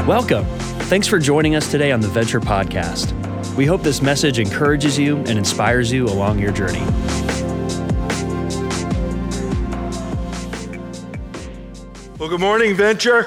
Welcome. Thanks for joining us today on the Venture Podcast. We hope this message encourages you and inspires you along your journey. Well, good morning, Venture.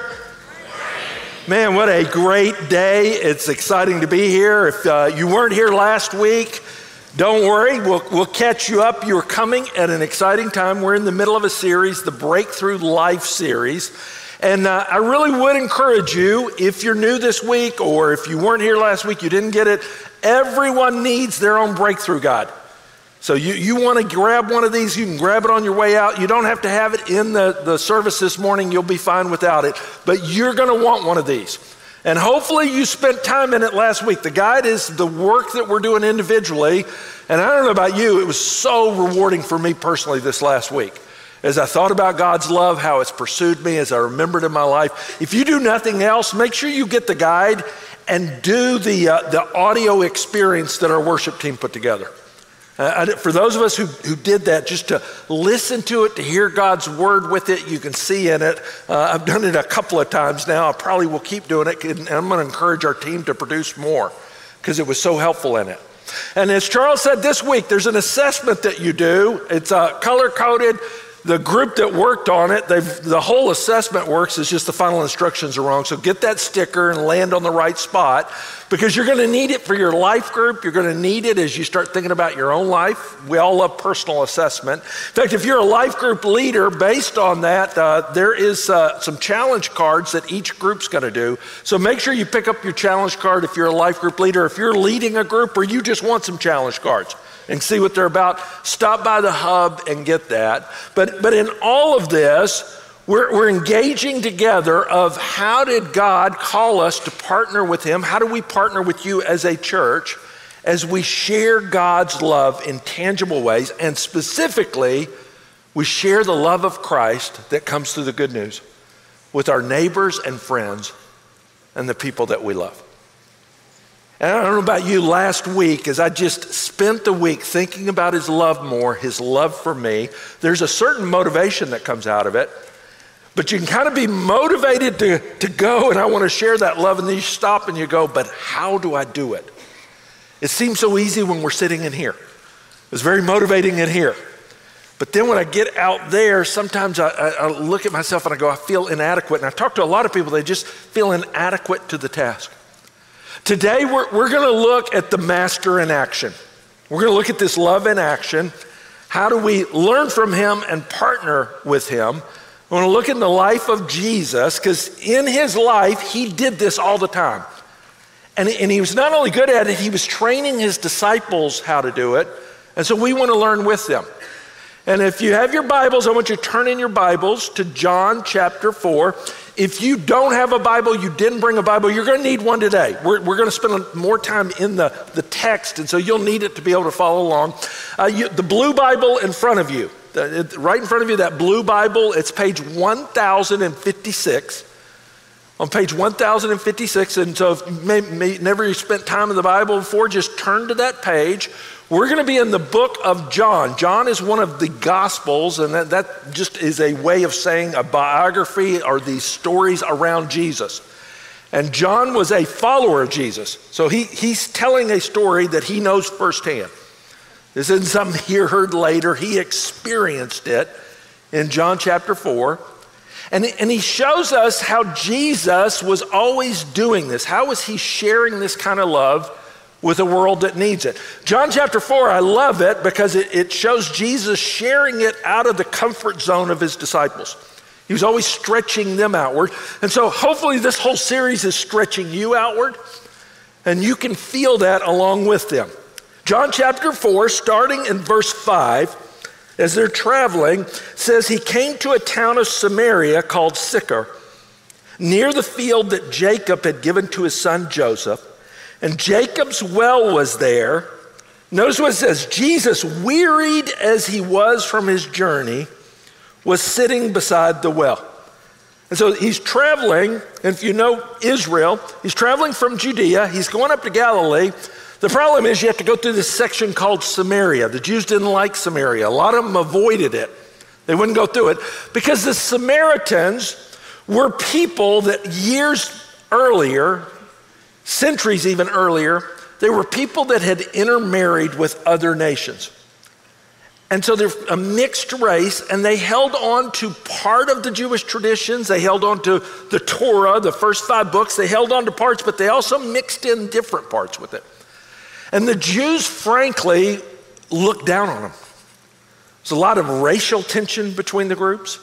Man, what a great day. It's exciting to be here. If you weren't here last week, don't worry, we'll catch you up. You're coming at an exciting time. We're in the middle of a series, the Breakthrough Life series. And I really would encourage you, if you're new this week or if you weren't here last week, you didn't get it, everyone needs their own breakthrough guide. So you want to grab one of these, you can grab it on your way out. You don't have to have it in the service this morning. You'll be fine without it. But you're going to want one of these. And hopefully you spent time in it last week. The guide is the work that we're doing individually. And I don't know about you, it was so rewarding for me personally this last week. As I thought about God's love, how it's pursued me, as I remembered in my life. If you do nothing else, make sure you get the guide and do the audio experience that our worship team put together. For those of us who did that, just to listen to it, to hear God's word with it, you can see in it. I've done it a couple of times now. I probably will keep doing it, and I'm going to encourage our team to produce more because it was so helpful in it. And as Charles said this week, there's an assessment that you do. It's color-coded. The group that worked on it, the whole assessment works, it's just the final instructions are wrong. So get that sticker and land on the right spot because you're going to need it for your life group. You're going to need it as you start thinking about your own life. We all love personal assessment. In fact, if you're a life group leader, based on that, there is some challenge cards that each group's going to do. So make sure you pick up your challenge card if you're a life group leader. If you're leading a group or you just want some challenge cards and see what they're about, stop by the hub and get that. But in all of this, we're engaging together of how did God call us to partner with him? How do we partner with you as a church as we share God's love in tangible ways? And specifically, we share the love of Christ that comes through the good news with our neighbors and friends and the people that we love. And I don't know about you, last week, as I just spent the week thinking about his love more, his love for me, there's a certain motivation that comes out of it. But you can kind of be motivated to go, and I want to share that love, and then you stop and you go, but how do I do it? It seems so easy when we're sitting in here. It's very motivating in here. But then when I get out there, sometimes I look at myself and I go, I feel inadequate. And I talk to a lot of people, they just feel inadequate to the task. Today, we're going to look at the master in action. We're going to look at this love in action. How do we learn from him and partner with him? We're going to look in the life of Jesus, because in his life, he did this all the time. And he was not only good at it, he was training his disciples how to do it. And so we want to learn with them. And if you have your Bibles, I want you to turn in your Bibles to John chapter 4. If you don't have a Bible, you didn't bring a Bible, you're going to need one today. We're going to spend more time in the text, and so you'll need it to be able to follow along. The blue Bible in front of you, right in front of you, that blue Bible, it's page 1056. On page 1056, and so if you never spent time in the Bible before, just turn to that page. We're going to be in the book of John. John is one of the Gospels, and that just is a way of saying a biography or these stories around Jesus. And John was a follower of Jesus, so he's telling a story that he knows firsthand. This isn't something he heard later. He experienced it in John chapter 4. And he shows us how Jesus was always doing this. How was he sharing this kind of love with a world that needs it? John chapter 4, I love it because it shows Jesus sharing it out of the comfort zone of his disciples. He was always stretching them outward. And so hopefully this whole series is stretching you outward, and you can feel that along with them. John chapter 4, starting in verse 5, as they're traveling, says he came to a town of Samaria called Sychar, near the field that Jacob had given to his son Joseph. And Jacob's well was there. Notice what it says, Jesus, wearied as he was from his journey, was sitting beside the well. And so he's traveling, and if you know Israel, he's traveling from Judea, he's going up to Galilee. The problem is you have to go through this section called Samaria. The Jews didn't like Samaria. A lot of them avoided it. They wouldn't go through it because the Samaritans were people that years earlier, centuries even earlier, they were people that had intermarried with other nations. And so they're a mixed race, and they held on to part of the Jewish traditions. They held on to the Torah, the first 5 books. They held on to parts, but they also mixed in different parts with it. And the Jews, frankly, looked down on them. There's a lot of racial tension between the groups.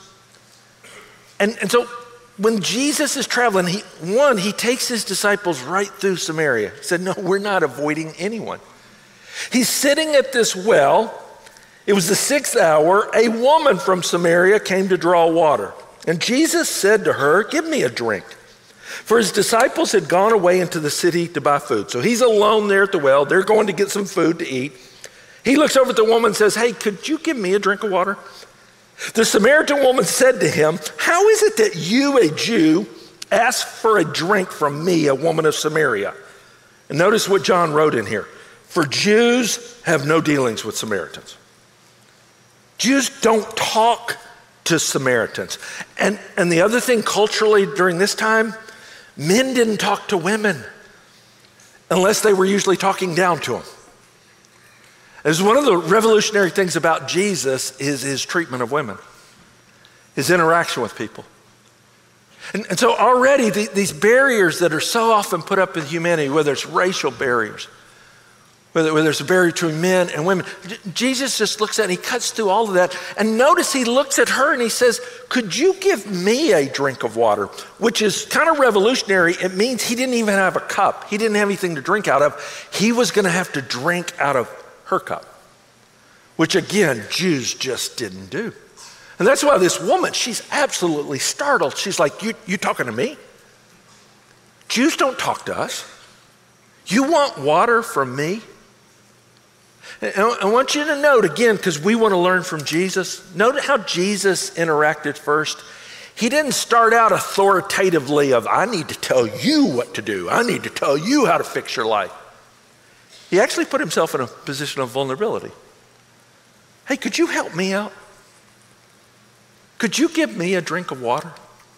And so when Jesus is traveling, he takes his disciples right through Samaria. He said, no, we're not avoiding anyone. He's sitting at this well. It was the 6th hour. A woman from Samaria came to draw water. And Jesus said to her, give me a drink. For his disciples had gone away into the city to buy food. So he's alone there at the well. They're going to get some food to eat. He looks over at the woman and says, hey, could you give me a drink of water? The Samaritan woman said to him, how is it that you, a Jew, ask for a drink from me, a woman of Samaria? And notice what John wrote in here. For Jews have no dealings with Samaritans. Jews don't talk to Samaritans. And the other thing culturally during this time, men didn't talk to women unless they were usually talking down to them. As one of the revolutionary things about Jesus is his treatment of women, his interaction with people. And so already these barriers that are so often put up in humanity, whether it's racial barriers, whether there's a barrier between men and women, Jesus just looks at it and he cuts through all of that. And notice he looks at her and he says, could you give me a drink of water? Which is kind of revolutionary. It means he didn't even have a cup. He didn't have anything to drink out of. He was going to have to drink out of her cup, which again, Jews just didn't do. And that's why this woman, she's absolutely startled. She's like, you talking to me? Jews don't talk to us. You want water from me? And I want you to note again, because we want to learn from Jesus, note how Jesus interacted first. He didn't start out authoritatively of, I need to tell you what to do. I need to tell you how to fix your life. He actually put himself in a position of vulnerability. Hey, could you help me out? Could you give me a drink of water?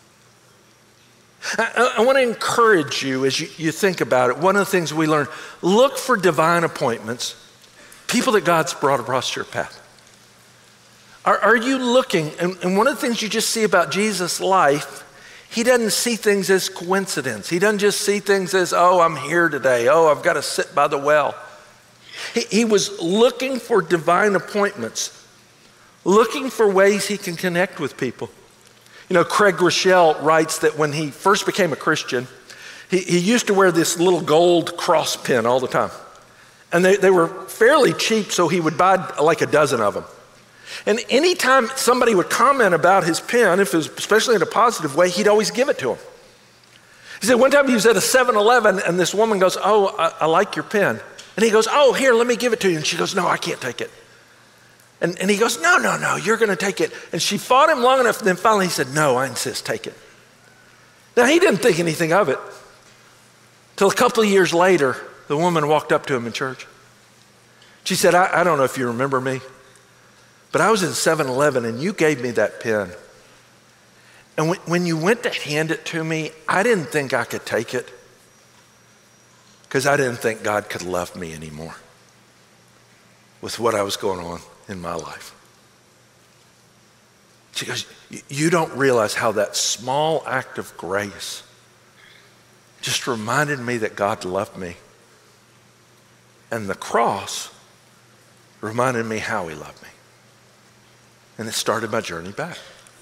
I want to encourage you as you think about it. One of the things we learn, look for divine appointments, people that God's brought across your path. Are you looking, and one of the things you just see about Jesus' life, he doesn't see things as coincidence. He doesn't just see things as, oh, I'm here today. Oh, I've got to sit by the well. He was looking for divine appointments, looking for ways he can connect with people. You know, Craig Rochelle writes that when he first became a Christian, he used to wear this little gold cross pin all the time. And they were fairly cheap, so he would buy like a dozen of them. And anytime somebody would comment about his pen, if it was especially in a positive way, he'd always give it to him. He said one time he was at a 7-Eleven and this woman goes, oh, I like your pen. And he goes, oh, here, let me give it to you. And she goes, no, I can't take it. And he goes, no, you're going to take it. And she fought him long enough, and then finally he said, no, I insist, take it. Now, he didn't think anything of it. Till a couple of years later, the woman walked up to him in church. She said, I don't know if you remember me, but I was in 7-Eleven and you gave me that pen. And when you went to hand it to me, I didn't think I could take it because I didn't think God could love me anymore with what I was going on in my life. She goes, you don't realize how that small act of grace just reminded me that God loved me. And the cross reminded me how he loved me. And it started my journey back.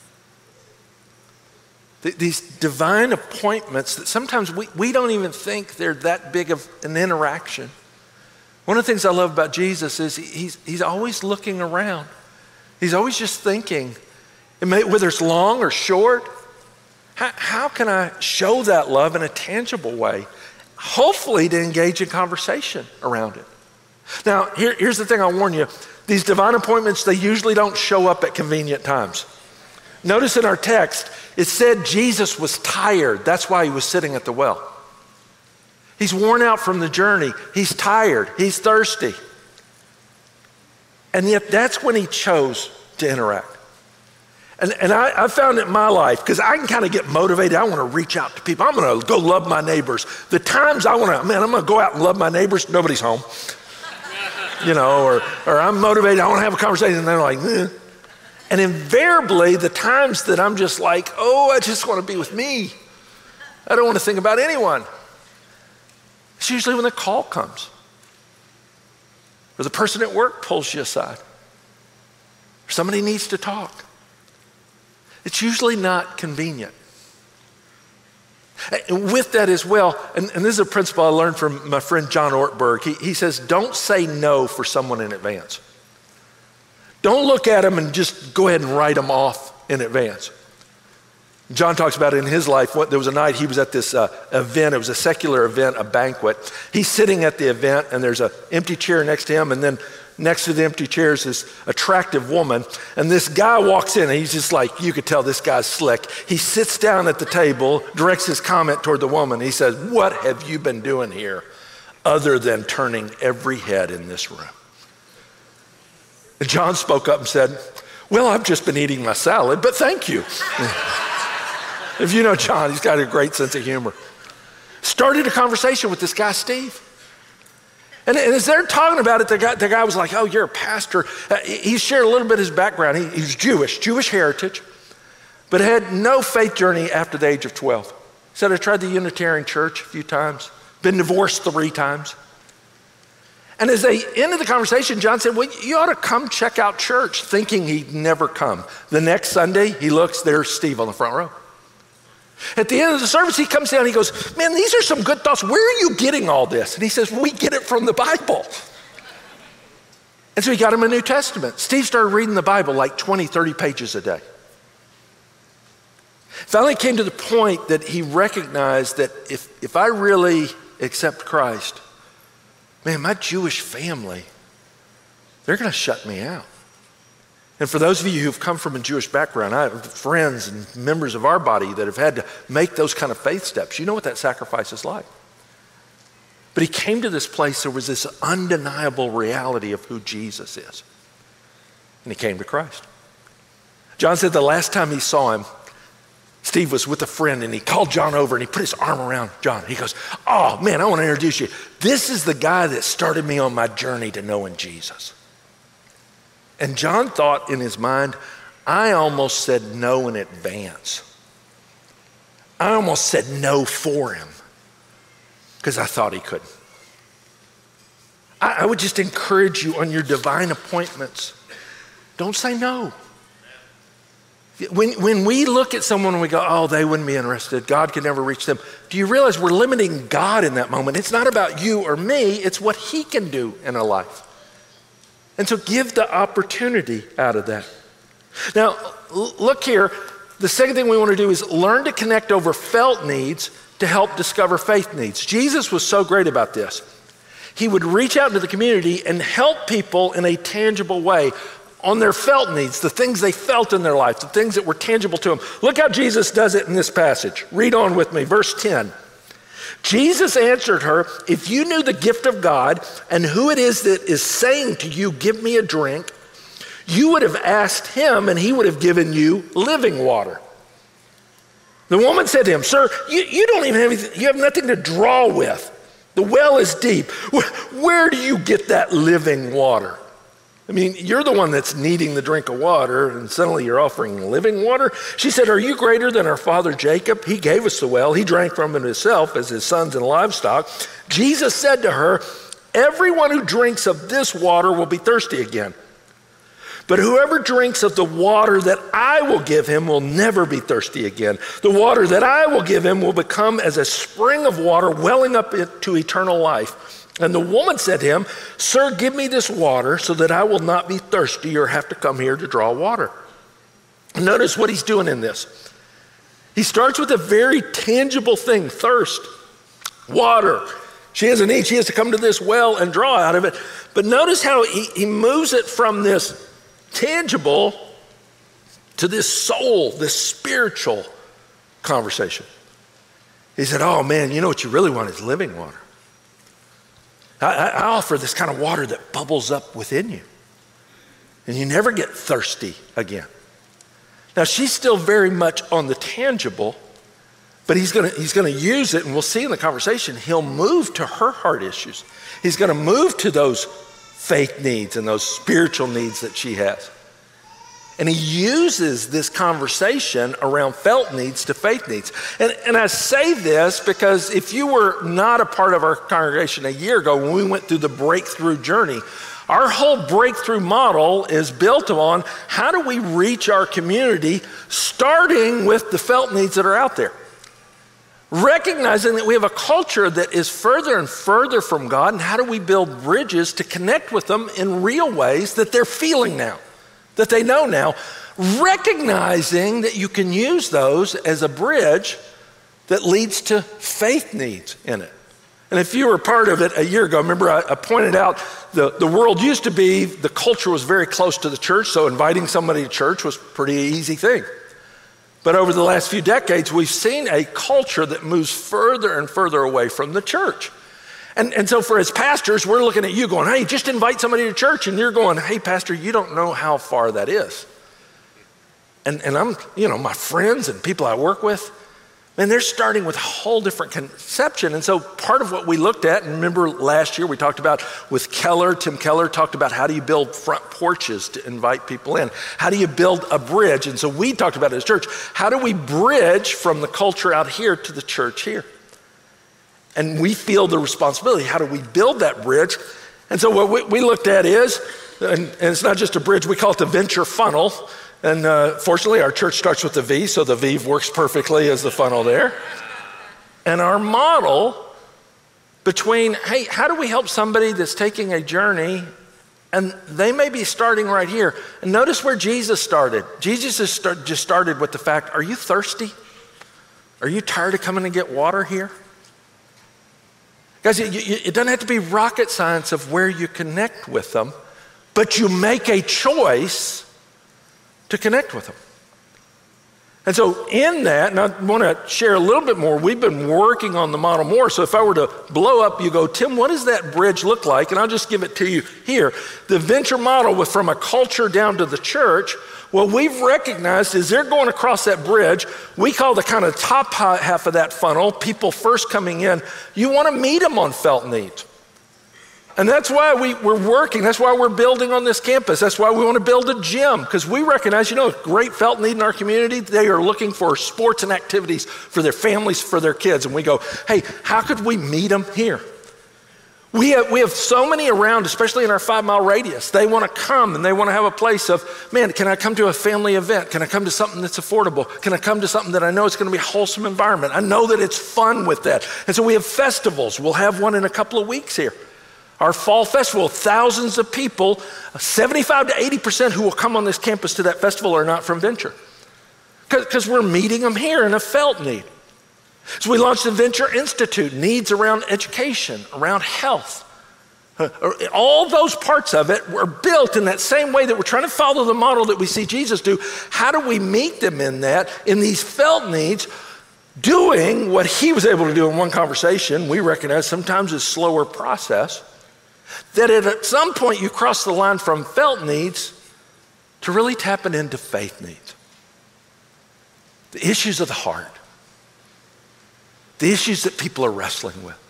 These divine appointments that sometimes we don't even think they're that big of an interaction. One of the things I love about Jesus is he's always looking around. He's always just thinking, whether it's long or short, how can I show that love in a tangible way? Hopefully to engage in conversation around it. Now, here's the thing I'll warn you. These divine appointments, they usually don't show up at convenient times. Notice in our text, it said Jesus was tired. That's why he was sitting at the well. He's worn out from the journey. He's tired. He's thirsty. And yet that's when he chose to interact. And I found it in my life, because I can kind of get motivated. I want to reach out to people. I'm going to go love my neighbors. The times I'm going to go out and love my neighbors, nobody's home. Or I'm motivated, I want to have a conversation, and they're like, eh. And invariably, the times that I'm just like, oh, I just want to be with me. I don't want to think about anyone. It's usually when the call comes, or the person at work pulls you aside, or somebody needs to talk. It's usually not convenient. And with that as well, and this is a principle I learned from my friend John Ortberg. He says, don't say no for someone in advance. Don't look at them and just go ahead and write them off in advance. John talks about it in his life. There was a night he was at this event. It was a secular event, a banquet. He's sitting at the event, and there's an empty chair next to him, and then next to the empty chair is this attractive woman, and this guy walks in, and he's just like, you could tell this guy's slick. He sits down at the table, directs his comment toward the woman. He says, what have you been doing here other than turning every head in this room? And John spoke up and said, well, I've just been eating my salad, but thank you. If you know John, he's got a great sense of humor. Started a conversation with this guy, Steve. And as they're talking about it, the guy was like, oh, you're a pastor. He shared a little bit of his background. He's Jewish heritage, but had no faith journey after the age of 12. He said, I tried the Unitarian Church a few times, been divorced 3 times. And as they ended the conversation, John said, well, you ought to come check out church, thinking he'd never come. The next Sunday, he looks, there's Steve on the front row. At the end of the service, he comes down, he goes, man, these are some good thoughts. Where are you getting all this? And he says, we get it from the Bible. And so he got him a New Testament. Steve started reading the Bible like 20, 30 pages a day. Finally came to the point that he recognized that if I really accept Christ, man, my Jewish family, they're going to shut me out. And for those of you who've come from a Jewish background, I have friends and members of our body that have had to make those kind of faith steps. You know what that sacrifice is like. But he came to this place, there was this undeniable reality of who Jesus is. And he came to Christ. John said the last time he saw him, Steve was with a friend, and he called John over and he put his arm around John. He goes, oh man, I want to introduce you. This is the guy that started me on my journey to knowing Jesus. And John thought in his mind, I almost said no in advance. I almost said no for him because I thought he couldn't. I would just encourage you on your divine appointments, don't say no. When we look at someone and we go, oh, they wouldn't be interested, God could never reach them, do you realize we're limiting God in that moment? It's not about you or me, it's what he can do in a life. And so give the opportunity out of that. Now, look here. The second thing we want to do is learn to connect over felt needs to help discover faith needs. Jesus was so great about this. He would reach out into the community and help people in a tangible way on their felt needs, the things they felt in their life, the things that were tangible to them. Look how Jesus does it in this passage. Read on with me, verse 10. Jesus answered her, if you knew the gift of God and who it is that is saying to you, give me a drink, you would have asked him and he would have given you living water. The woman said to him, sir, you don't even have anything, you have nothing to draw with. The well is deep. Where do you get that living water? I mean, you're the one that's needing the drink of water, and suddenly you're offering living water? She said, are you greater than our father Jacob? He gave us the well. He drank from it himself as his sons and livestock. Jesus said to her, everyone who drinks of this water will be thirsty again. But whoever drinks of the water that I will give him will never be thirsty again. The water that I will give him will become as a spring of water welling up to eternal life. And the woman said to him, sir, give me this water so that I will not be thirsty or have to come here to draw water. Notice what he's doing in this. He starts with a very tangible thing, thirst, water. She has a need, she has to come to this well and draw out of it. But notice how he moves it from this tangible to this soul, this spiritual conversation. He said, oh man, you know what you really want is living water. I offer this kind of water that bubbles up within you, and you never get thirsty again. Now, she's still very much on the tangible, but he's gonna use it, and we'll see in the conversation, he'll move to her heart issues. He's gonna move to those faith needs and those spiritual needs that she has. And he uses this conversation around felt needs to faith needs. And I say this because if you were not a part of our congregation a year ago when we went through the breakthrough journey, our whole breakthrough model is built on how do we reach our community starting with the felt needs that are out there. Recognizing that we have a culture that is further and further from God, and how do we build bridges to connect with them in real ways that they're feeling now, that they know now, recognizing that you can use those as a bridge that leads to faith needs in it. And if you were part of it a year ago, remember I pointed out the world used to be, the culture was very close to the church, so inviting somebody to church was a pretty easy thing. But over the last few decades, we've seen a culture that moves further and further away from the church. And so for as pastors, we're looking at you going, hey, just invite somebody to church. And you're going, hey, pastor, you don't know how far that is. And I'm, my friends and people I work with, man, they're starting with a whole different conception. And so part of what we looked at, and remember last year we talked about with Tim Keller talked about how do you build front porches to invite people in? How do you build a bridge? And so we talked about it as church. How do we bridge from the culture out here to the church here? And we feel the responsibility. How do we build that bridge? And so what we looked at is, and it's not just a bridge, we call it the venture funnel. And fortunately, our church starts with the V, so the V works perfectly as the funnel there. And our model between, hey, how do we help somebody that's taking a journey, and they may be starting right here. And notice where Jesus started. Jesus just started with the fact, are you thirsty? Are you tired of coming to get water here? Guys, it doesn't have to be rocket science of where you connect with them, but you make a choice to connect with them. And so in that, and I want to share a little bit more, we've been working on the model more. So if I were to blow up, you go, Tim, what does that bridge look like? And I'll just give it to you here. The venture model from a culture down to the church, what we've recognized is they're going across that bridge. We call the kind of top half of that funnel, people first coming in, you want to meet them on felt needs. And that's why we're working. That's why we're building on this campus. That's why we want to build a gym, because we recognize, great felt need in our community. They are looking for sports and activities for their families, for their kids. And we go, hey, how could we meet them here? We have so many around, especially in our 5-mile radius. They want to come and they want to have a place of, man, can I come to a family event? Can I come to something that's affordable? Can I come to something that I know is going to be a wholesome environment? I know that it's fun with that. And so we have festivals. We'll have one in a couple of weeks here. Our fall festival, thousands of people, 75 to 80% who will come on this campus to that festival are not from Venture, because we're meeting them here in a felt need. So we launched the Venture Institute, needs around education, around health. All those parts of it were built in that same way that we're trying to follow the model that we see Jesus do. How do we meet them in that, in these felt needs, doing what he was able to do in one conversation? We recognize sometimes it's a slower process. That at some point you cross the line from felt needs to really tapping into faith needs. The issues of the heart. The issues that people are wrestling with.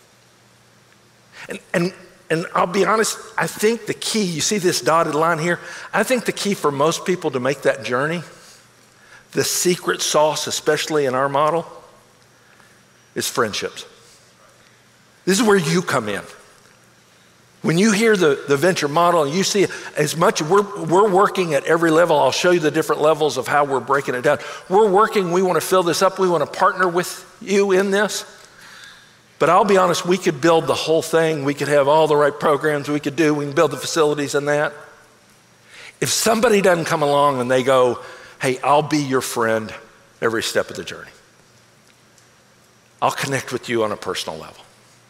And I'll be honest, I think the key, you see this dotted line here? I think the key for most people to make that journey, the secret sauce, especially in our model, is friendships. This is where you come in. When you hear the venture model and you see as much, we're working at every level. I'll show you the different levels of how we're breaking it down. We're working, we want to fill this up. We want to partner with you in this. But I'll be honest, we could build the whole thing. We could have all the right programs we can build the facilities and that. If somebody doesn't come along and they go, hey, I'll be your friend every step of the journey. I'll connect with you on a personal level.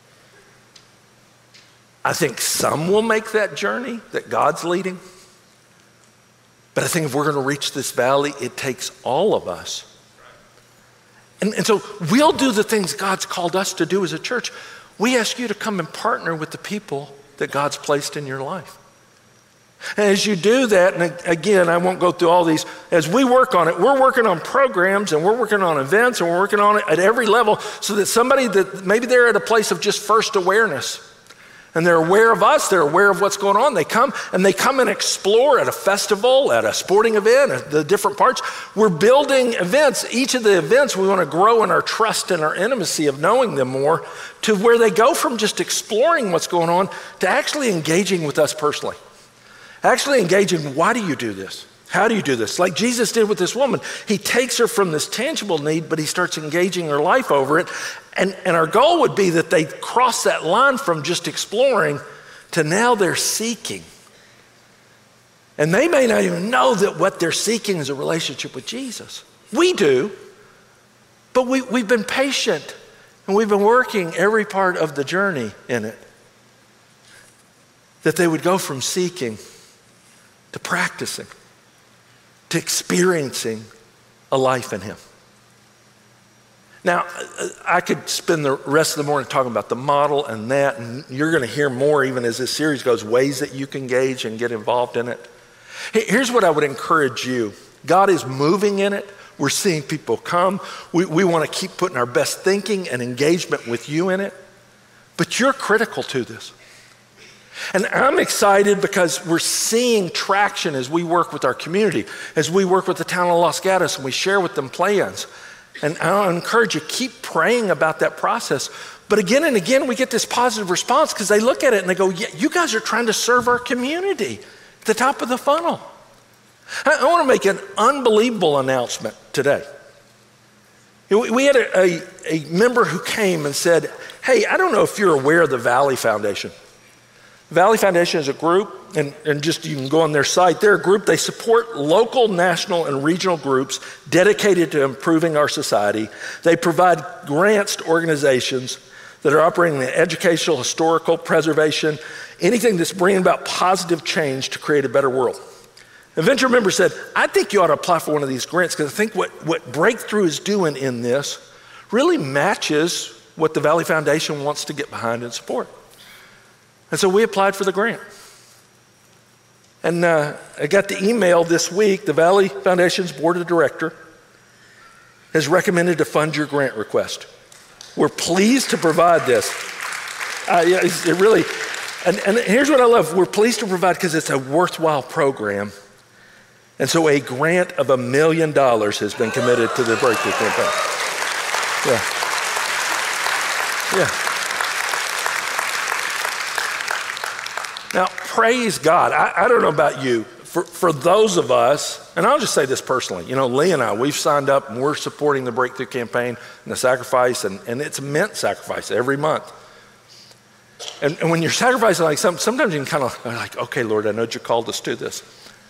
I think some will make that journey that God's leading. But I think if we're going to reach this valley, it takes all of us. And so we'll do the things God's called us to do as a church. We ask you to come and partner with the people that God's placed in your life. And as you do that, and again, I won't go through all these, as we work on it, we're working on programs and we're working on events and we're working on it at every level so that somebody that maybe they're at a place of just first awareness and they're aware of us, they're aware of what's going on. They come and explore at a festival, at a sporting event, at the different parts. We're building events. Each of the events, we want to grow in our trust and our intimacy of knowing them more to where they go from just exploring what's going on to actually engaging with us personally. Actually engaging, why do you do this? How do you do this? Like Jesus did with this woman. He takes her from this tangible need, but he starts engaging her life over it. And our goal would be that they cross that line from just exploring to now they're seeking. And they may not even know that what they're seeking is a relationship with Jesus. We do, but we've been patient and we've been working every part of the journey in it. That they would go from seeking to practicing, to experiencing a life in him. Now, I could spend the rest of the morning talking about the model and that, and you're going to hear more even as this series goes, ways that you can engage and get involved in it. Here's what I would encourage you. God is moving in it. We're seeing people come. We want to keep putting our best thinking and engagement with you in it, but you're critical to this. And I'm excited because we're seeing traction as we work with our community, as we work with the town of Los Gatos and we share with them plans. And I'll encourage you, keep praying about that process. But again and again, we get this positive response because they look at it and they go, yeah, you guys are trying to serve our community at the top of the funnel. I want to make an unbelievable announcement today. We had a member who came and said, hey, I don't know if you're aware of the Valley Foundation. Valley Foundation is a group, and just you can go on their site. They're a group, they support local, national, and regional groups dedicated to improving our society. They provide grants to organizations that are operating in educational, historical, preservation, anything that's bringing about positive change to create a better world. A Venture member said, I think you ought to apply for one of these grants because I think what Breakthrough is doing in this really matches what the Valley Foundation wants to get behind and support. And so we applied for the grant. And I got the email this week, the Valley Foundation's board of directors has recommended to fund your grant request. We're pleased to provide this. It really, and here's what I love. We're pleased to provide because it's a worthwhile program. And so a grant of $1 million has been committed to the Breakthrough campaign. Yeah. Now, praise God. I don't know about you. For those of us, and I'll just say this personally, Lee and I, we've signed up and we're supporting the Breakthrough campaign and the sacrifice, and it's meant sacrifice every month. And when you're sacrificing like sometimes you can kind of like, okay, Lord, I know that you called us to this.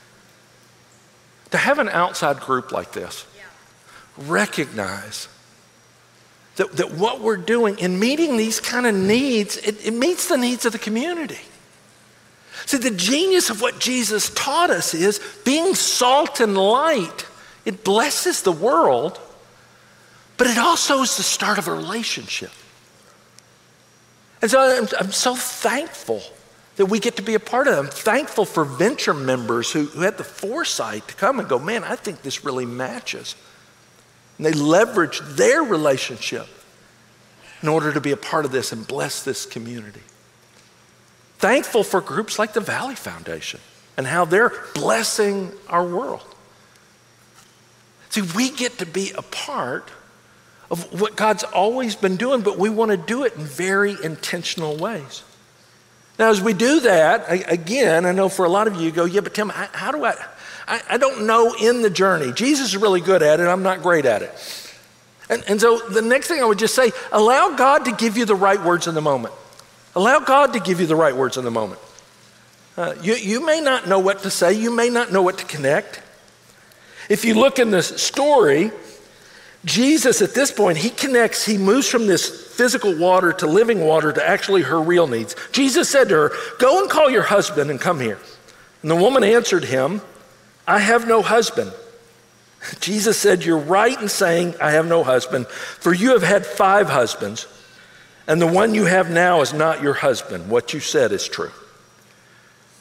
To have an outside group like this, recognize that what we're doing in meeting these kind of needs, it meets the needs of the community. See, the genius of what Jesus taught us is being salt and light. It blesses the world, but it also is the start of a relationship. And so I'm so thankful that we get to be a part of it. I'm thankful for Venture members who had the foresight to come and go, man, I think this really matches. And they leverage their relationship in order to be a part of this and bless this community. Thankful for groups like the Valley Foundation and how they're blessing our world. See, we get to be a part of what God's always been doing, but we want to do it in very intentional ways. Now, as we do that, again, I know for a lot of you go, yeah, but Tim, how do I don't know in the journey. Jesus is really good at it. I'm not great at it. And so the next thing I would just say, allow God to give you the right words in the moment. Allow God to give you the right words in the moment. You may not know what to say. You may not know what to connect. If you look in this story, Jesus at this point, he moves from this physical water to living water to actually her real needs. Jesus said to her, go and call your husband and come here. And the woman answered him, I have no husband. Jesus said, you're right in saying I have no husband, for you have had 5 husbands. And the one you have now is not your husband. What you said is true.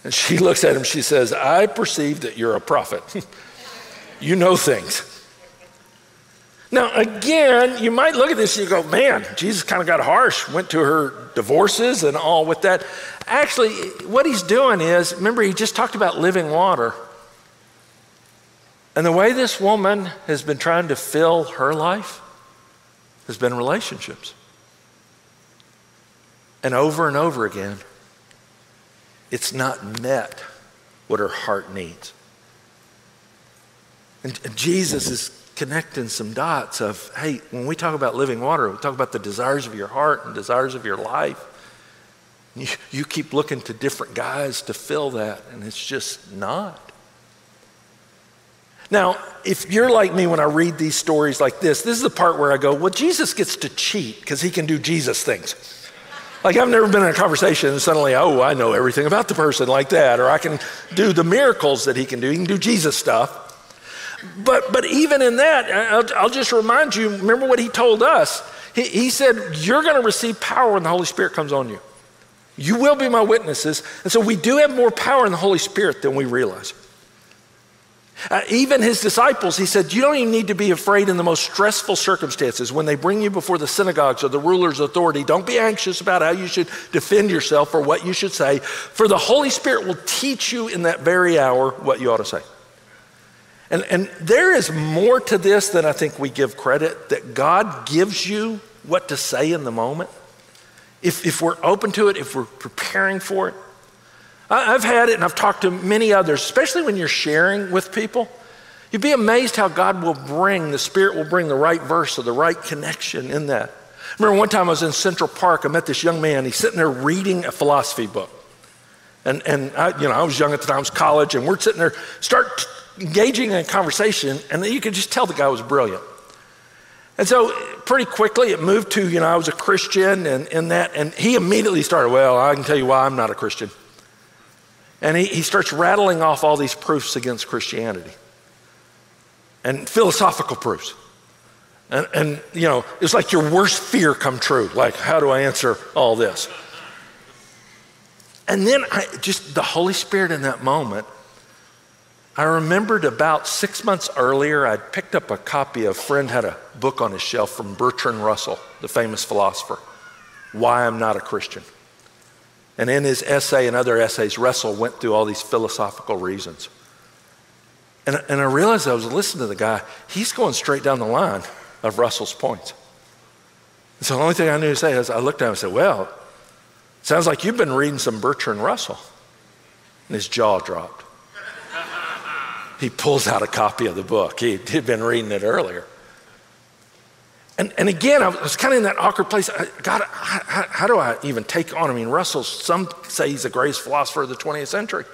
And she looks at him, she says, I perceive that you're a prophet. You know things. Now, again, you might look at this and you go, man, Jesus kind of got harsh, went to her divorces and all with that. Actually, what he's doing is, remember, he just talked about living water. And the way this woman has been trying to fill her life has been relationships. And over again, it's not met what her heart needs. And Jesus is connecting some dots of, hey, when we talk about living water, we talk about the desires of your heart and desires of your life. You keep looking to different guys to fill that, and it's just not. Now, if you're like me when I read these stories like this is the part where I go, well, Jesus gets to cheat because he can do Jesus things. Like I've never been in a conversation and suddenly, oh, I know everything about the person like that, or I can do the miracles that he can do. He can do Jesus stuff. But even in that, I'll just remind you, remember what he told us. He said, you're going to receive power when the Holy Spirit comes on you. You will be my witnesses. And so we do have more power in the Holy Spirit than we realize. Even his disciples, he said, you don't even need to be afraid in the most stressful circumstances. When they bring you before the synagogues or the ruler's authority, don't be anxious about how you should defend yourself or what you should say, for the Holy Spirit will teach you in that very hour what you ought to say. And there is more to this than I think we give credit, that God gives you what to say in the moment. If we're open to it, if we're preparing for it. I've had it and I've talked to many others, especially when you're sharing with people. You'd be amazed how God will bring, the Spirit will bring the right verse or the right connection in that. I remember one time I was in Central Park, I met this young man, he's sitting there reading a philosophy book. And I was young at the time, I was college, and we're sitting there, start engaging in a conversation, and then you could just tell the guy was brilliant. And so pretty quickly it moved to, I was a Christian and he immediately started, well, I can tell you why I'm not a Christian. And he starts rattling off all these proofs against Christianity and philosophical proofs. And it's like your worst fear come true. Like, how do I answer all this? And then the Holy Spirit in that moment, I remembered about 6 months earlier, I'd picked up a copy, a friend had a book on his shelf from Bertrand Russell, the famous philosopher, Why I'm Not a Christian. And in his essay and other essays, Russell went through all these philosophical reasons. And I realized I was listening to the guy, he's going straight down the line of Russell's points. And so the only thing I knew to say is I looked at him and said, well, sounds like you've been reading some Bertrand Russell. And his jaw dropped. He pulls out a copy of the book. He'd been reading it earlier. And again, I was kind of in that awkward place. God, how do I even take on? I mean, Russell, some say he's the greatest philosopher of the 20th century.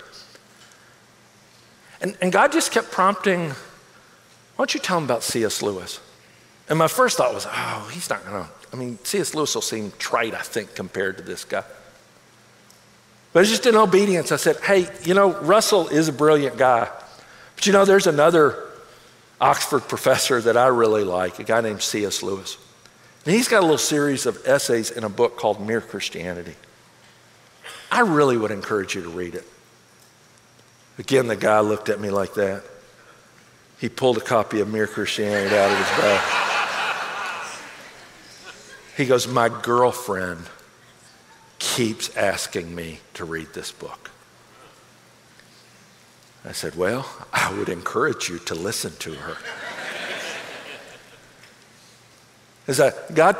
And God just kept prompting, why don't you tell him about C.S. Lewis? And my first thought was, he's not going to, C.S. Lewis will seem trite, I think, compared to this guy. But just in obedience, I said, hey, Russell is a brilliant guy. But there's another Oxford professor that I really like, a guy named C.S. Lewis. And he's got a little series of essays in a book called Mere Christianity. I really would encourage you to read it. Again, the guy looked at me like that. He pulled a copy of Mere Christianity out of his bag. He goes, my girlfriend keeps asking me to read this book. I said, well, I would encourage you to listen to her. As I got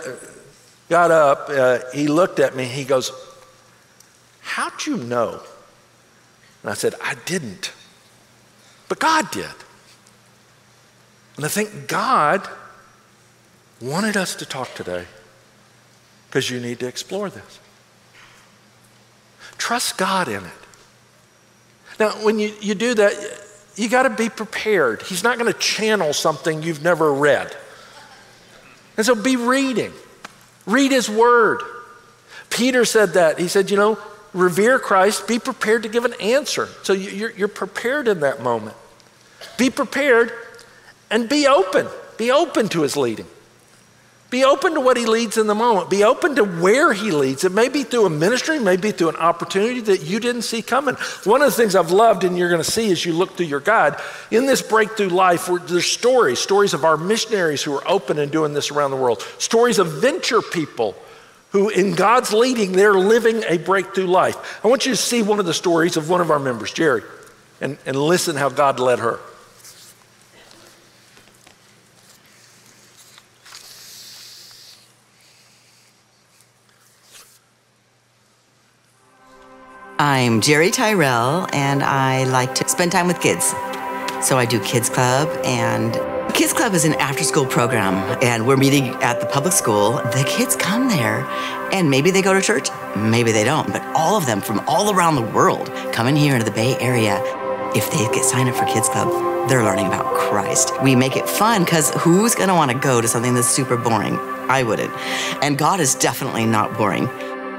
up, he looked at me, he goes, how'd you know? And I said, I didn't, but God did. And I think God wanted us to talk today because you need to explore this. Trust God in it. Now, when you do that, you got to be prepared. He's not going to channel something you've never read. And so be reading. Read his word. Peter said that. He said, revere Christ, be prepared to give an answer. So you're prepared in that moment. Be prepared and be open. Be open to his leading. Be open to what he leads in the moment. Be open to where he leads. It may be through a ministry, maybe through an opportunity that you didn't see coming. One of the things I've loved, and you're going to see as you look through your guide, in this Breakthrough Life, there's stories of our missionaries who are open and doing this around the world, stories of venture people who in God's leading, they're living a breakthrough life. I want you to see one of the stories of one of our members, Jerry, and listen how God led her. I'm Jerry Tyrell, and I like to spend time with kids. So I do Kids Club, and Kids Club is an after-school program, and we're meeting at the public school. The kids come there, and maybe they go to church, maybe they don't, but all of them from all around the world come in here into the Bay Area. If they get signed up for Kids Club, they're learning about Christ. We make it fun, because who's going to want to go to something that's super boring? I wouldn't. And God is definitely not boring.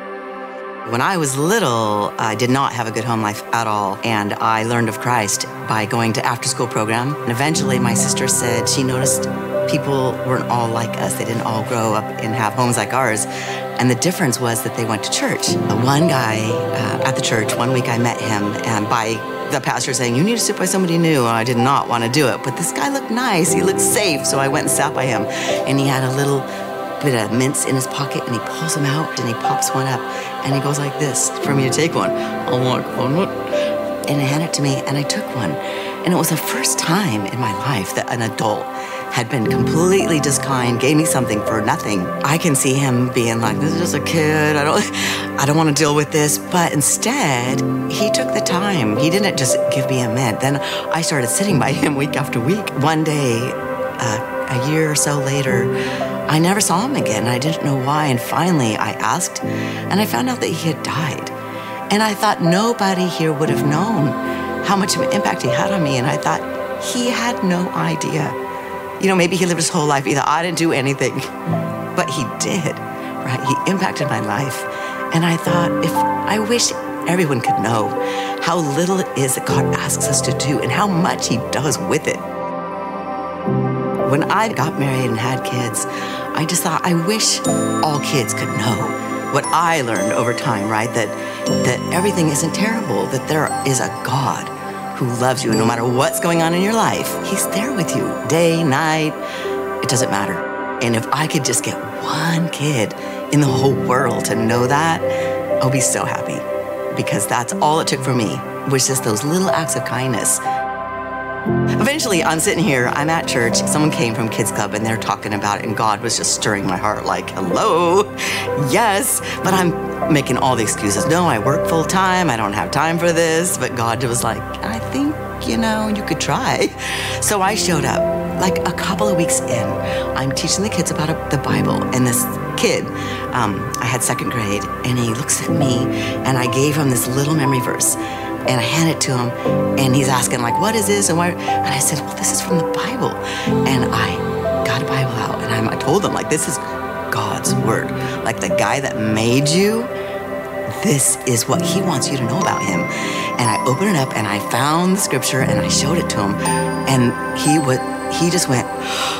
When I was little, I did not have a good home life at all, and I learned of Christ by going to after-school program. And eventually, my sister said she noticed people weren't all like us. They didn't all grow up and have homes like ours. And the difference was that they went to church. One guy at the church, one week I met him, and by the pastor saying, "You need to sit by somebody new." I did not want to do it, but this guy looked nice. He looked safe, so I went and sat by him. And he had a little bit of mints in his pocket, and he pulls them out, and he pops one up, and he goes like this for me to take one. I'm like, and he handed it to me, and I took one. And it was the first time in my life that an adult had been completely just kind, gave me something for nothing. I can see him being like, "This is just a kid. I don't want to deal with this." But instead, he took the time. He didn't just give me a mint. Then I started sitting by him week after week. One day, a year or so later, I never saw him again. I didn't know why. And finally, I asked, and I found out that he had died. And I thought nobody here would have known how much of an impact he had on me. And I thought he had no idea. You know, maybe he lived his whole life. He thought I didn't do anything, but he did, right? He impacted my life. And I thought, I wish everyone could know how little it is that God asks us to do and how much he does with it. When I got married and had kids, I just thought, I wish all kids could know what I learned over time, right? That everything isn't terrible, that there is a God who loves you, and no matter what's going on in your life, he's there with you, day, night, it doesn't matter. And if I could just get one kid in the whole world to know that, I'll be so happy, because that's all it took for me, was just those little acts of kindness. Eventually, I'm sitting here, I'm at church, someone came from Kids Club and they're talking about it, and God was just stirring my heart like, hello, yes, but I'm making all the excuses. No, I work full time, I don't have time for this, but God was like, I think, you could try. So I showed up, like a couple of weeks in, I'm teaching the kids about the Bible, and this kid, I had second grade, and he looks at me, and I gave him this little memory verse. And I hand it to him, and he's asking, like, what is this? And I said, well, this is from the Bible. And I got a Bible out, and I told him, like, this is God's word. Like, the guy that made you, this is what he wants you to know about him. And I opened it up, and I found the scripture, and I showed it to him. And he just went,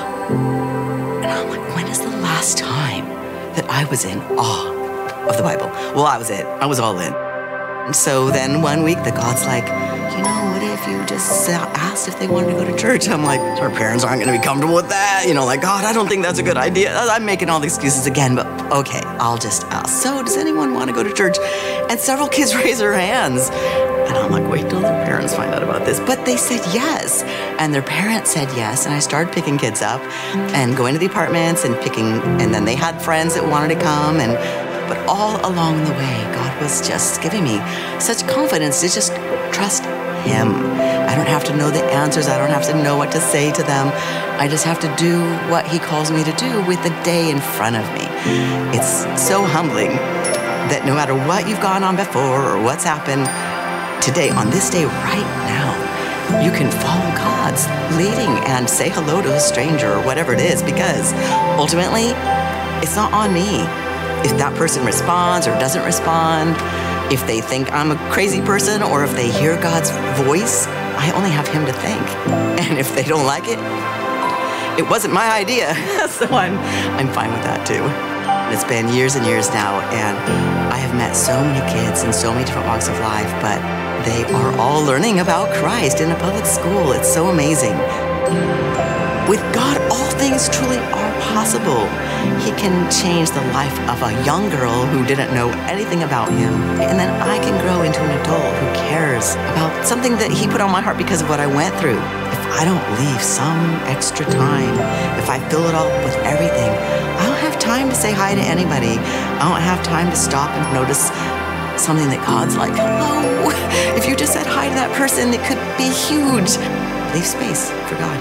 and I'm like, when is the last time that I was in awe of the Bible? Well, I was all in. And so then one week, the God's like, what if you just asked if they wanted to go to church? I'm like, our parents aren't going to be comfortable with that. Like, God, I don't think that's a good idea. I'm making all the excuses again, but okay, I'll just ask. So does anyone want to go to church? And several kids raised their hands. And I'm like, wait till their parents find out about this. But they said yes. And their parents said yes. And I started picking kids up and going to the apartments and and then they had friends that wanted to come. But all along the way, God was just giving me such confidence to just trust him. I don't have to know the answers. I don't have to know what to say to them. I just have to do what he calls me to do with the day in front of me. It's so humbling that no matter what you've gone on before or what's happened, today, on this day right now, you can follow God's leading and say hello to a stranger or whatever it is, because ultimately, it's not on me. If that person responds or doesn't respond, if they think I'm a crazy person, or if they hear God's voice, I only have him to thank. And if they don't like it, it wasn't my idea. So I'm fine with that too. It's been years and years now, and I have met so many kids in so many different walks of life, but they are all learning about Christ in a public school. It's so amazing. With God, all things truly are possible. He can change the life of a young girl who didn't know anything about him, and then I can grow into an adult who cares about something that he put on my heart because of what I went through. If I don't leave some extra time, if I fill it all with everything, I don't have time to say hi to anybody. I don't have time to stop and notice something that God's like, hello. If you just said hi to that person, it could be huge. Leave space for God.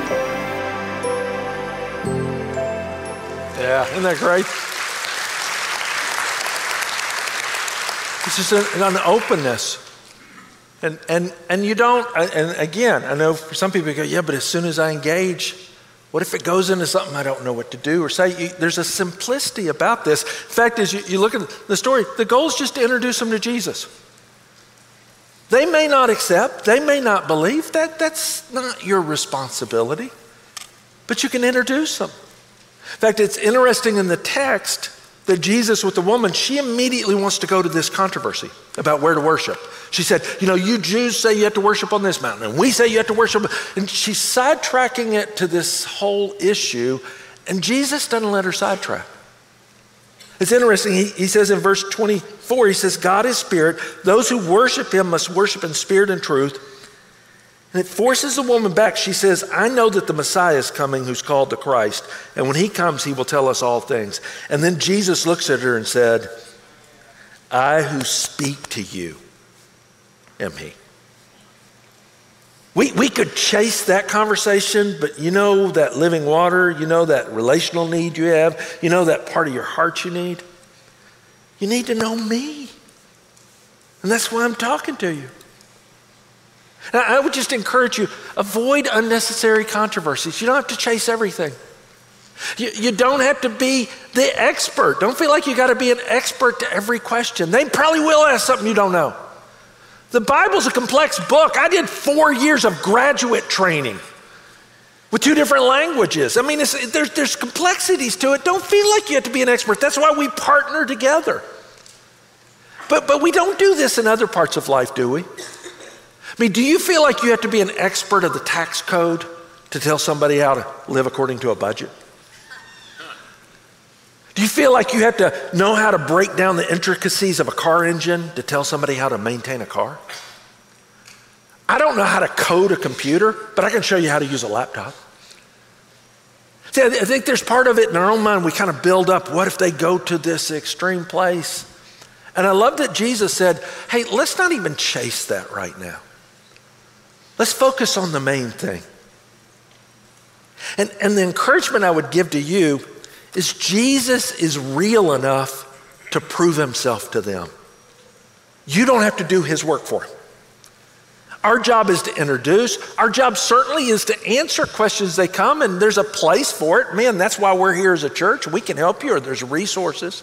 Yeah, isn't that great? It's just an openness. And you don't, and again, I know for some people go, yeah, but as soon as I engage, what if it goes into something I don't know what to do or say? There's a simplicity about this. In fact, as you look at the story, the goal is just to introduce them to Jesus. They may not accept, they may not believe, that's not your responsibility, but you can introduce them. In fact, it's interesting in the text that Jesus with the woman, she immediately wants to go to this controversy about where to worship. She said, you Jews say you have to worship on this mountain, and we say you have to worship. And she's sidetracking it to this whole issue, and Jesus doesn't let her sidetrack. It's interesting, he says in verse 24, he says, God is spirit. Those who worship him must worship in spirit and truth. And it forces the woman back. She says, I know that the Messiah is coming who's called the Christ. And when he comes, he will tell us all things. And then Jesus looks at her and said, I who speak to you am he. We could chase that conversation, but that living water, that relational need you have, that part of your heart you need. You need to know me. And that's why I'm talking to you. And I would just encourage you, avoid unnecessary controversies. You don't have to chase everything. You don't have to be the expert. Don't feel like you got to be an expert to every question. They probably will ask something you don't know. The Bible's a complex book. I did 4 years of graduate training with 2 different languages. I mean, there's complexities to it. Don't feel like you have to be an expert. That's why we partner together. But we don't do this in other parts of life, do we? I mean, do you feel like you have to be an expert of the tax code to tell somebody how to live according to a budget? Do you feel like you have to know how to break down the intricacies of a car engine to tell somebody how to maintain a car? I don't know how to code a computer, but I can show you how to use a laptop. See, I think there's part of it in our own mind, we kind of build up, what if they go to this extreme place? And I love that Jesus said, hey, let's not even chase that right now. Let's focus on the main thing. And the encouragement I would give to you is Jesus is real enough to prove himself to them. You don't have to do his work for him. Our job is to introduce. Our job certainly is to answer questions they come, and there's a place for it. Man, that's why we're here as a church. We can help you, or there's resources.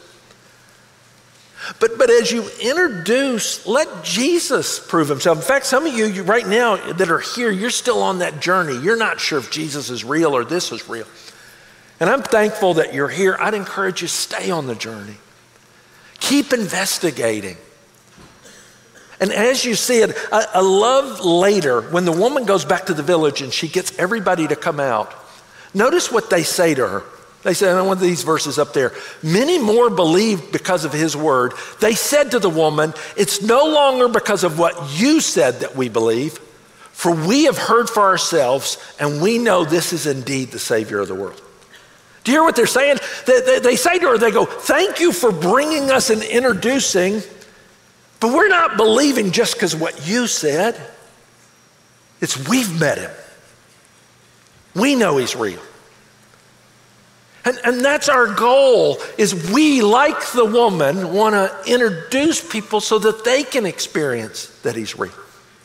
But as you introduce, let Jesus prove himself. In fact, some of you right now that are here, you're still on that journey. You're not sure if Jesus is real or this is real. And I'm thankful that you're here. I'd encourage you, stay on the journey. Keep investigating. And as you see it, I love later when the woman goes back to the village and she gets everybody to come out. Notice what they say to her. They said, and one of these verses up there, many more believed because of his word. They said to the woman, it's no longer because of what you said that we believe, for we have heard for ourselves and we know this is indeed the Savior of the world. Do you hear what they're saying? They say to her, they go, thank you for bringing us and introducing, but we're not believing just because what you said. It's we've met him. We know he's real. And that's our goal, is we, like the woman, want to introduce people so that they can experience that he's real.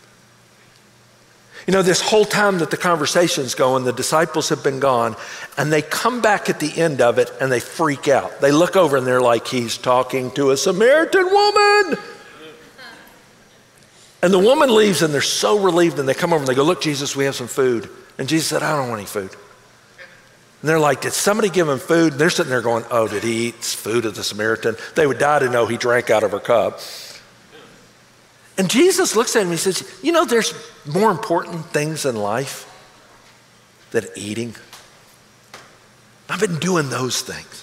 This whole time that the conversation's going, the disciples have been gone, and they come back at the end of it and they freak out. They look over and they're like, he's talking to a Samaritan woman. And the woman leaves and they're so relieved, and they come over and they go, look, Jesus, we have some food. And Jesus said, I don't want any food. And they're like, did somebody give him food? And they're sitting there going, oh, did he eat food of the Samaritan? They would die to know he drank out of her cup. And Jesus looks at him and he says, you know, there's more important things in life than eating. I've been doing those things.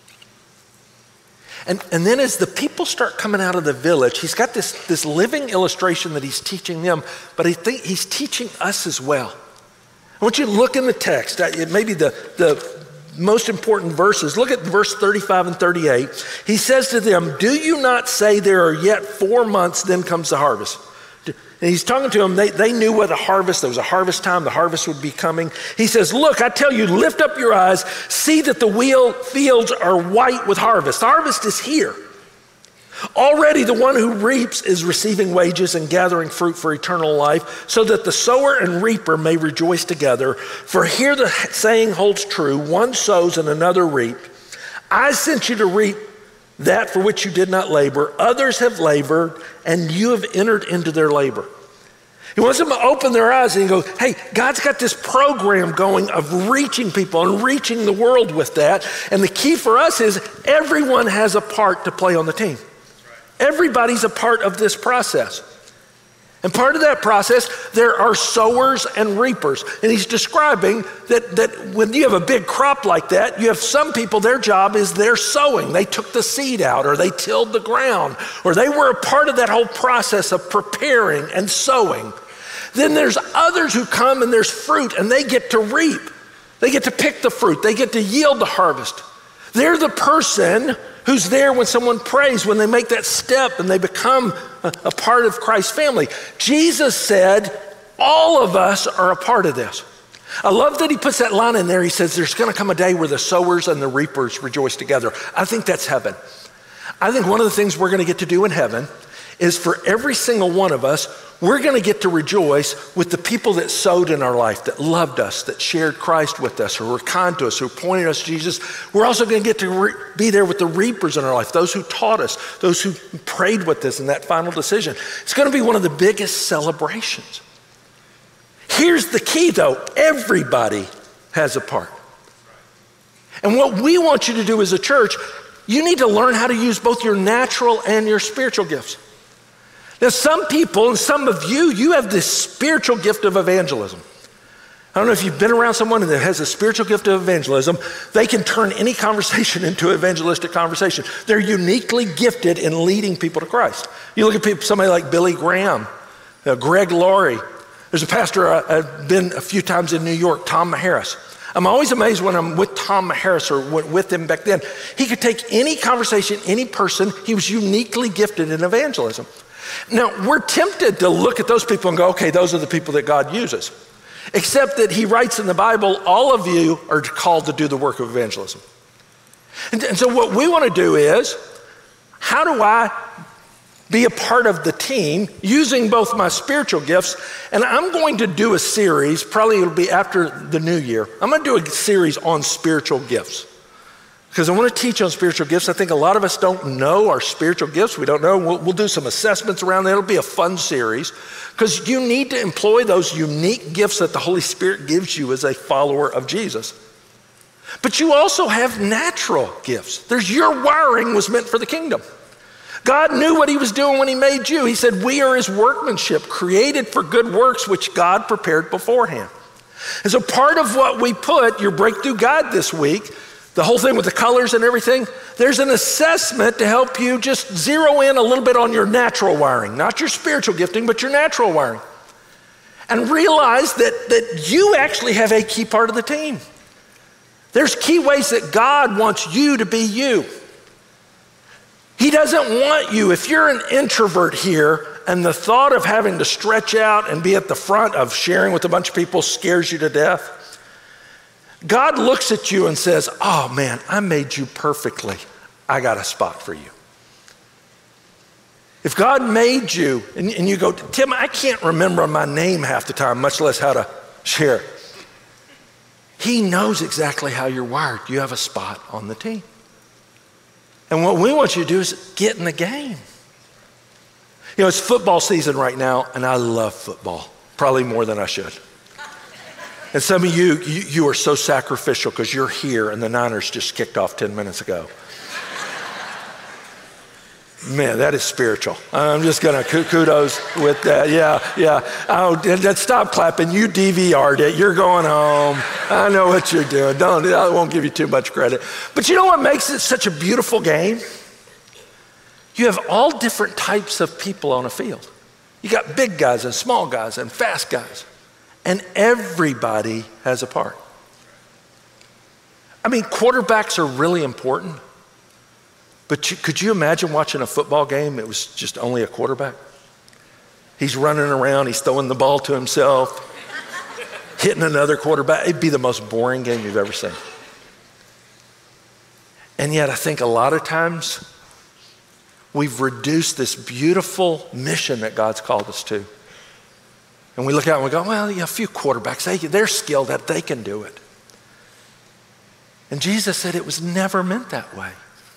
And then as the people start coming out of the village, he's got this living illustration that he's teaching them, but he's teaching us as well. I want you to look in the text. It may be the most important verses. Look at verse 35 and 38. He says to them, do you not say there are yet 4 months, then comes the harvest? And he's talking to them. They knew what a harvest, there was a harvest time, the harvest would be coming. He says, look, I tell you, lift up your eyes, see that the fields are white with harvest. The harvest is here. Already the one who reaps is receiving wages and gathering fruit for eternal life, so that the sower and reaper may rejoice together. For here the saying holds true, one sows and another reaps. I sent you to reap that for which you did not labor. Others have labored, and you have entered into their labor. He wants them to open their eyes and he goes, hey, God's got this program going of reaching people and reaching the world with that. And the key for us is everyone has a part to play on the team. Everybody's a part of this process. And part of that process, there are sowers and reapers. And he's describing that when you have a big crop like that, you have some people, their job is they're sowing. They took the seed out, or they tilled the ground, or they were a part of that whole process of preparing and sowing. Then there's others who come and there's fruit and they get to reap. They get to pick the fruit. They get to yield the harvest. They're the person who's there when someone prays, when they make that step and they become a part of Christ's family. Jesus said, all of us are a part of this. I love that he puts that line in there. He says, there's gonna come a day where the sowers and the reapers rejoice together. I think that's heaven. I think one of the things we're gonna get to do in heaven is for every single one of us, we're gonna get to rejoice with the people that sowed in our life, that loved us, that shared Christ with us, who were kind to us, who pointed us to Jesus. We're also gonna get to be there with the reapers in our life, those who taught us, those who prayed with us in that final decision. It's gonna be one of the biggest celebrations. Here's the key though, everybody has a part. And what we want you to do as a church, you need to learn how to use both your natural and your spiritual gifts. Now, some people, and some of you have this spiritual gift of evangelism. I don't know if you've been around someone that has a spiritual gift of evangelism. They can turn any conversation into an evangelistic conversation. They're uniquely gifted in leading people to Christ. You look at people, somebody like Billy Graham, Greg Laurie. There's a pastor I've been a few times in New York, Tom Maharis. I'm always amazed when I'm with Tom Maharis or with him back then. He could take any conversation, any person. He was uniquely gifted in evangelism. Now, we're tempted to look at those people and go, okay, those are the people that God uses. Except that he writes in the Bible, all of you are called to do the work of evangelism. And so what we want to do is, how do I be a part of the team using both my spiritual gifts? And I'm going to do a series, probably it'll be after the new year. I'm going to do a series on spiritual gifts. Because I want to teach on spiritual gifts. I think a lot of us don't know our spiritual gifts. We don't know. We'll do some assessments around that. It'll be a fun series because you need to employ those unique gifts that the Holy Spirit gives you as a follower of Jesus. But you also have natural gifts. Your wiring was meant for the kingdom. God knew what he was doing when he made you. He said, we are his workmanship, created for good works, which God prepared beforehand. And so part of what we put, your breakthrough guide this week, the whole thing with the colors and everything, there's an assessment to help you just zero in a little bit on your natural wiring, not your spiritual gifting, but your natural wiring. And realize that you actually have a key part of the team. There's key ways that God wants you to be you. He doesn't want you, if you're an introvert here and the thought of having to stretch out and be at the front of sharing with a bunch of people scares you to death, God looks at you and says, oh man, I made you perfectly. I got a spot for you. If God made you and you go, Tim, I can't remember my name half the time, much less how to share it. He knows exactly how you're wired. You have a spot on the team. And what we want you to do is get in the game. You know, it's football season right now, and I love football, probably more than I should. And some of you are so sacrificial because you're here and the Niners just kicked off 10 minutes ago. Man, that is spiritual. I'm just going to kudos with that. Yeah. Oh, stop clapping. You DVR'd it. You're going home. I know what you're doing. I won't give you too much credit. But you know what makes it such a beautiful game? You have all different types of people on a field. You got big guys and small guys and fast guys. And everybody has a part. I mean, quarterbacks are really important. But could you imagine watching a football game? It was just only a quarterback. He's running around, he's throwing the ball to himself, hitting another quarterback. It'd be the most boring game you've ever seen. And yet I think a lot of times we've reduced this beautiful mission that God's called us to. And we look out and we go, well, a few quarterbacks, they're skilled at it, they can do it. And Jesus said it was never meant that way.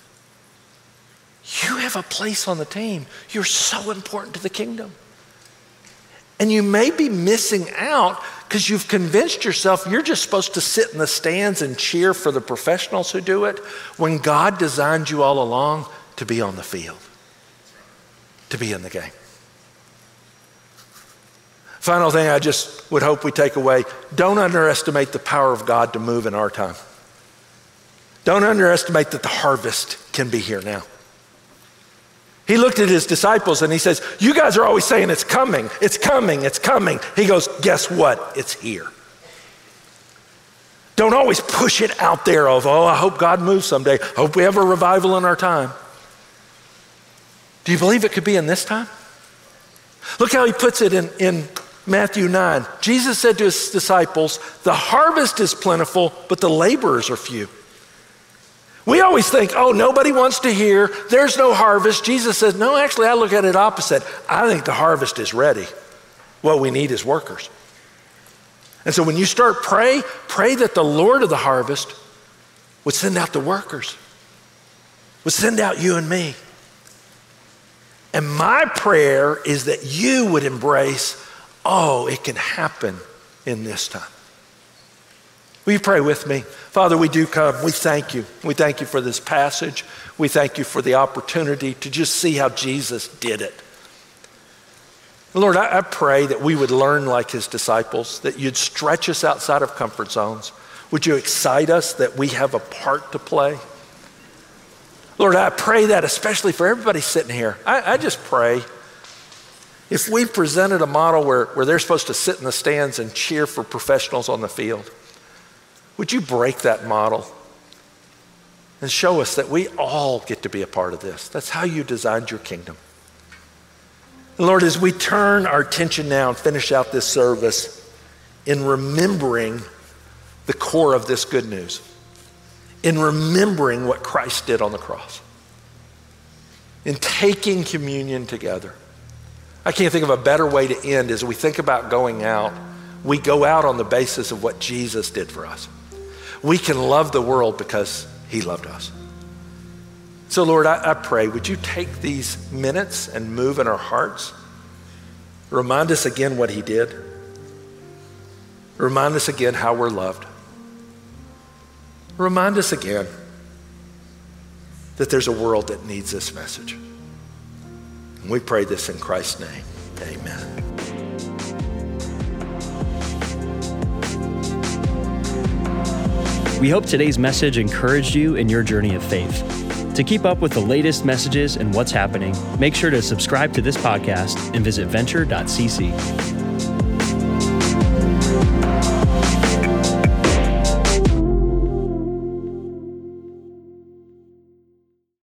You have a place on the team. You're so important to the kingdom. And you may be missing out because you've convinced yourself you're just supposed to sit in the stands and cheer for the professionals who do it, when God designed you all along to be on the field, to be in the game. Final thing I just would hope we take away, don't underestimate the power of God to move in our time. Don't underestimate that the harvest can be here now. He looked at his disciples and he says, you guys are always saying it's coming, it's coming, it's coming. He goes, guess what? It's here. Don't always push it out there of, I hope God moves someday. Hope we have a revival in our time. Do you believe it could be in this time? Look how he puts it in Matthew 9. Jesus said to his disciples, the harvest is plentiful, but the laborers are few. We always think, nobody wants to hear, there's no harvest. Jesus says, no, actually, I look at it opposite. I think the harvest is ready. What we need is workers. And so when you start pray that the Lord of the harvest would send out the workers, would send out you and me. And my prayer is that you would embrace, it can happen in this time. Will you pray with me? Father, we do come. We thank you. We thank you for this passage. We thank you for the opportunity to just see how Jesus did it. Lord, I pray that we would learn like his disciples, that you'd stretch us outside of comfort zones. Would you excite us that we have a part to play? Lord, I pray that especially for everybody sitting here. I just pray if we presented a model where they're supposed to sit in the stands and cheer for professionals on the field, would you break that model and show us that we all get to be a part of this? That's how you designed your kingdom. And Lord, as we turn our attention now and finish out this service in remembering the core of this good news, in remembering what Christ did on the cross, in taking communion together, I can't think of a better way to end. As we think about going out, we go out on the basis of what Jesus did for us. We can love the world because he loved us. So Lord, I pray, would you take these minutes and move in our hearts? Remind us again what he did. Remind us again how we're loved. Remind us again that there's a world that needs this message. And we pray this in Christ's name. Amen. We hope today's message encouraged you in your journey of faith. To keep up with the latest messages and what's happening, make sure to subscribe to this podcast and visit venture.cc.